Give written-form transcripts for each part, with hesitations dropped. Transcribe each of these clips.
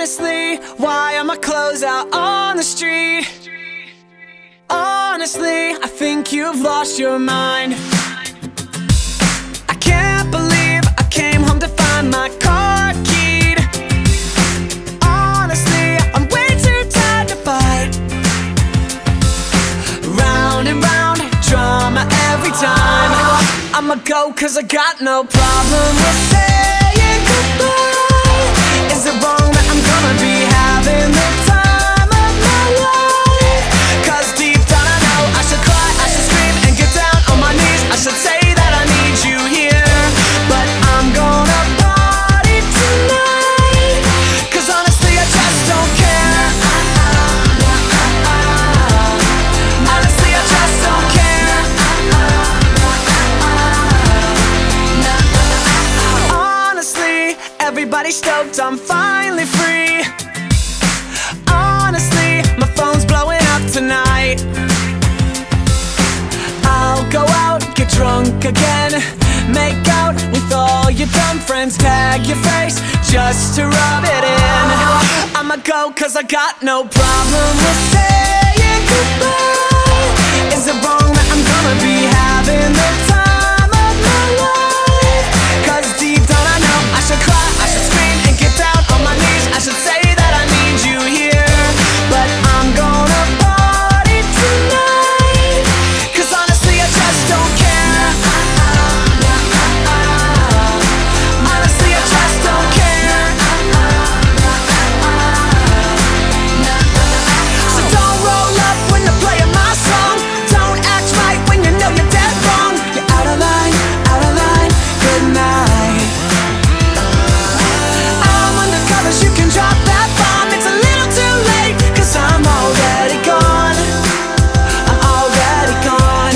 Honestly, why are my clothes out on the street? Honestly, I think you've lost your mind. I can't believe I came home to find my car keyed. Honestly, I'm way too tired to fight. Round and round, drama every time. I'ma go cause I got no problem with saying goodbye. Is it wrong that I'm gonna be having the time of my life? Cause deep down I know I should cry, I should scream and get down on my knees. I should say that I need you here, but I'm gonna party tonight. Cause honestly I just don't care. Honestly I just don't care. Honestly, everybody's stoked, I'm finally free. Honestly, my phone's blowing up tonight. I'll go out, get drunk again, make out with all your dumb friends, tag your face just to rub it in. I'ma go cause I got no problem with saying goodbye. Is it wrong that I'm gonna be having the time of my life? Cause deep down I know I should cry, I should scream and get down on my knees. I should say that I need you here, but I'm gonna party tonight. Cause honestly I just don't care. Honestly I just don't care. So don't roll up when they're playing my song. Don't act right when you know you're dead wrong. You're out of line, good night. I'm undercover, you can drop that bomb. It's a little too late, cause I'm already gone. I'm already gone.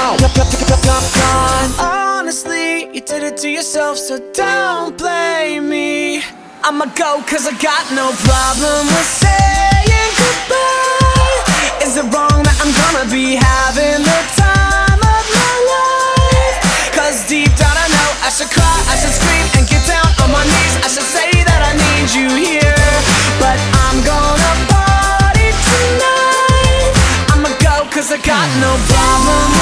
Honestly, you did it to yourself, so don't blame me. I'ma go cause I got no problem with saying goodbye. Is it wrong that I'm gonna be having the time of my life? Cause deep down I know I should cry, I should scream and get down on my knees. I should say that I need you here, but I'm gonna party tonight. I'ma go cause I got no problem